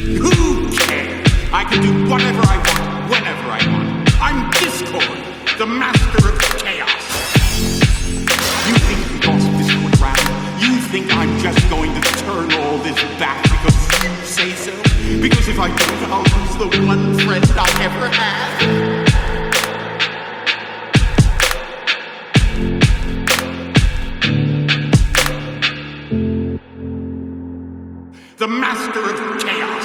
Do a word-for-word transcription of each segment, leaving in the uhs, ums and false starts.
Who cares? I can do whatever I want, whenever I want. I'm Discord, the master of chaos. You think because Discord around, you think I'm just going to turn all this back because you say so? Because if I don't, I'll lose the one friend I ever had. The master of chaos.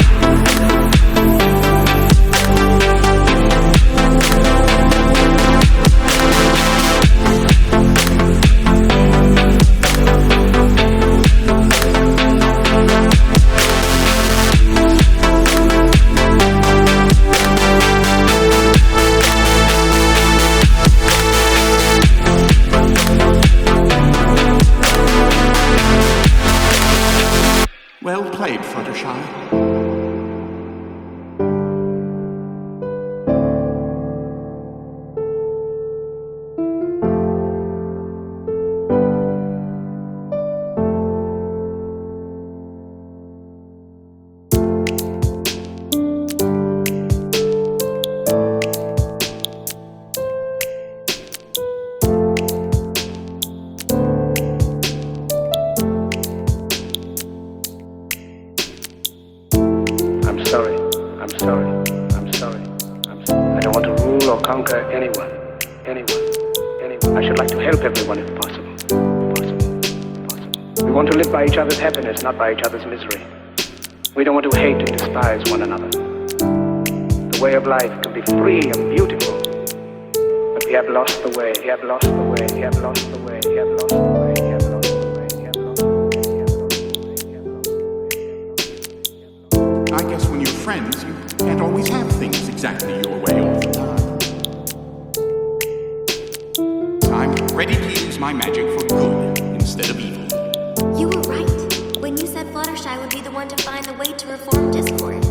Well played, Fluttershy. I'm sorry. I'm sorry. I'm sorry. I'm sorry. I don't want to rule or conquer anyone. Anyone. Anyone. I should like to help everyone if possible. Possible. Possible. We want to live by each other's happiness, not by each other's misery. We don't want to hate and despise one another. The way of life can be free and beautiful, but we have lost the way. We have lost the way. We have lost the way. We have lost the way. We have lost the way. We have lost the way. I guess when you're friends, you can't always have things exactly your way all the time. I'm ready to use my magic for good instead of evil. You were right when you said Fluttershy would be the one to find the way to reform Discord.